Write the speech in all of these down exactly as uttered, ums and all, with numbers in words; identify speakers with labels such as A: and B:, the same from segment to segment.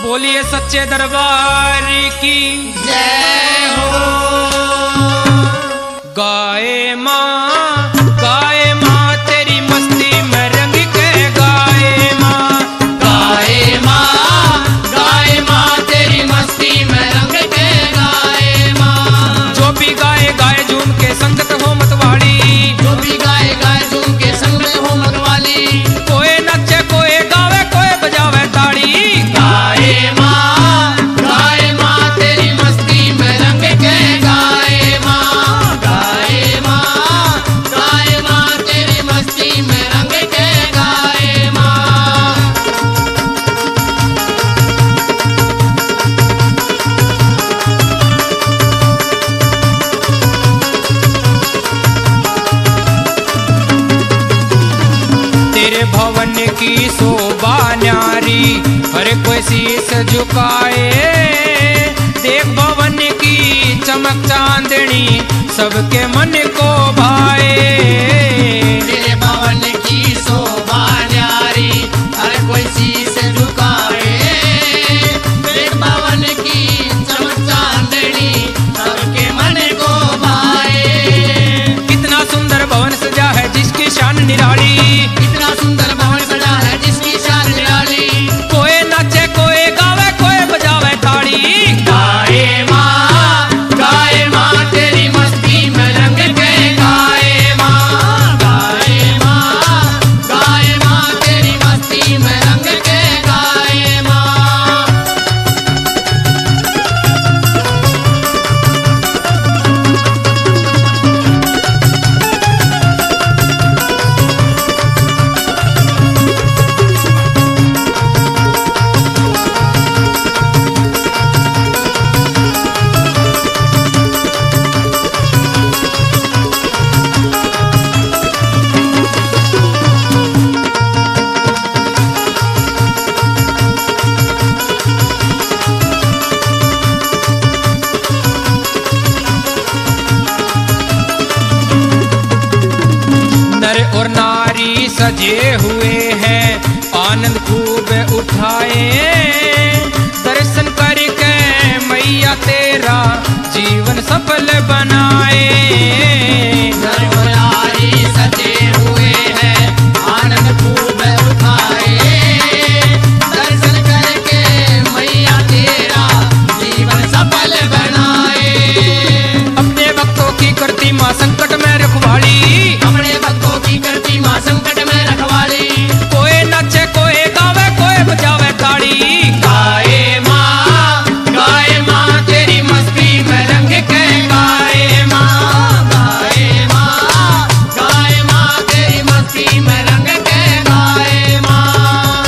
A: बोलिए सच्चे दरबार की
B: जय हो।
A: गाए माँ गाए माँ तेरी मस्ती में रंग के गाए माँ
B: गाए माँ गाए माँ तेरी मस्ती में रंग के गाए माँ।
A: जो भी गाए गाए झूम के संगत हो मतवाली,
B: जो भी गाए गाए झूम के संग में हो मतवाली।
A: कोई नचे कोई गावे कोई बजावे ताड़ी।
B: गाए माँ गाए माँ तेरी मस्ती में रंग के गाए माँ। गाए माँ गाए माँ तेरी मस्ती में रंग के गाए माँ।
A: तेरे भवन की शोभा न्यारी हर कोई शीस झुकाए। देख भवन की चमक चांदनी सबके मन को भाए।
B: तेरे भवन की शोभा न्यारी हर कोई शीस झुकाए। तेरे भवन की चमक चांदनी सबके मन को भाए।
A: कितना सुंदर भवन सजा है जिसकी शान निराली।
B: इतना सुंदर भवन सजा है जिसकी शान निराली।
A: कोई नाचे कोई गावे कोई बजावे ताड़ी।
B: गाए माँ गाए माँ तेरी मस्ती में रंग के गाए माँ। गाए माँ गाए माँ तेरी मस्ती में रंग के गाए माँ।
A: नर और नारी सजे हुए हैं आनंद खूब उठाए। दर्शन करके मैया तेरा जीवन सफल बनाए।
B: नर और नारी सजे हुए हैं आनंद खूब उठाए। दर्शन करके मैया तेरा जीवन सफल बनाए।
A: अपने भक्तों की करती माँ संकट में रखवाली।
B: अपने भक्तों की करती माँ संकट में रखवाली।
A: कोई नाचे कोई गावे कोई बजावे ताड़ी।
B: गाए माँ गाए माँ तेरी मस्ती में रंग के गाए माँ। गाए माँ गाए माँ तेरी मस्ती में रंग के गाए माँ।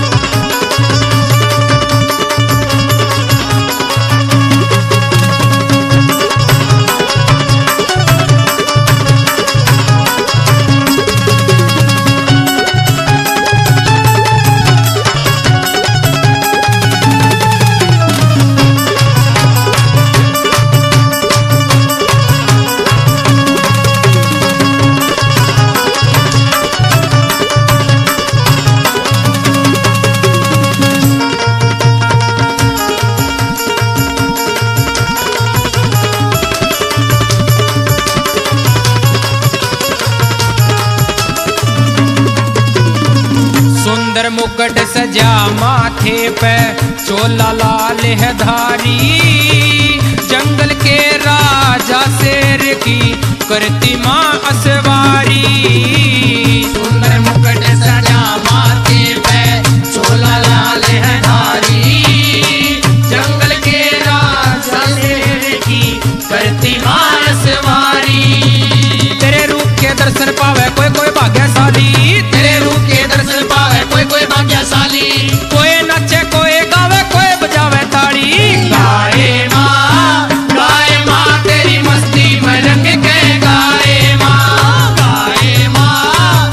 A: सुंदर मुकुट सजा माथे पे चोला लाल है धारी। जंगल के राजा शेर की करती माँ असवारी।
B: सुंदर मुकुट सजा माथे पे चोला लाल है धारी। जंगल के राजा शेर की करती माँ सवारी।
A: तेरे रूप के दर्शन पावे कोई कोई भाग्यशाली।
B: तेरे रूप के दर्शन पावे कोई कोई भाग्यशाली।
A: कोई नाचे कोई गावे कोई बजावे ताड़ी।
B: गाए माँ गाए माँ तेरी मस्ती में रंग के गाए माँ। गाए माँ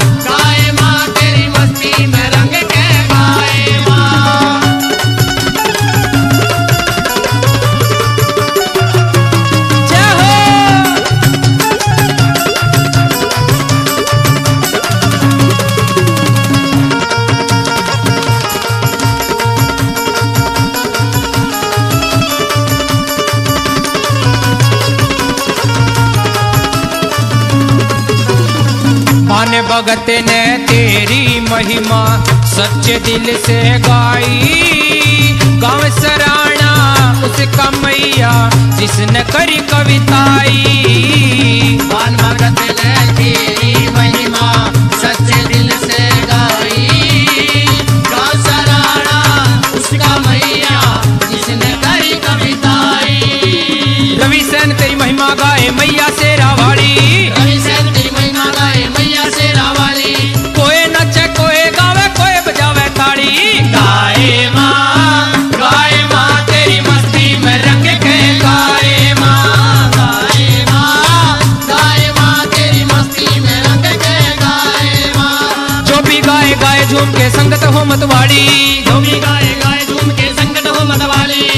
A: भगत ने तेरी महिमा सच्चे दिल से गाई। गाँव सराणा उसका मैया जिसने करी कविताई।
B: बाल भगत ने तेरी महिमा सच्चे दिल से गाई। गाँव सराणा उसका मैया जिसने करी कविताई।
A: रविसेन तेरी महिमा गाए मैया शेरा वाली।
B: रविसेन तेरी महिमा गाए मैया शेरा वाली।
A: कोई नचे कोई गावे कोई बजावे ताड़ी।
B: गाए माँ गाए माँ तेरी मस्ती में रंग के गाए माँ। गाए माँ गाए माँ तेरी मस्ती में रंग के गाए माँ।
A: जो भी गाए गाए झूम के संगत हो मतवाड़ी।
B: जो भी गाए गाए झूम के संगत हो मतवाली।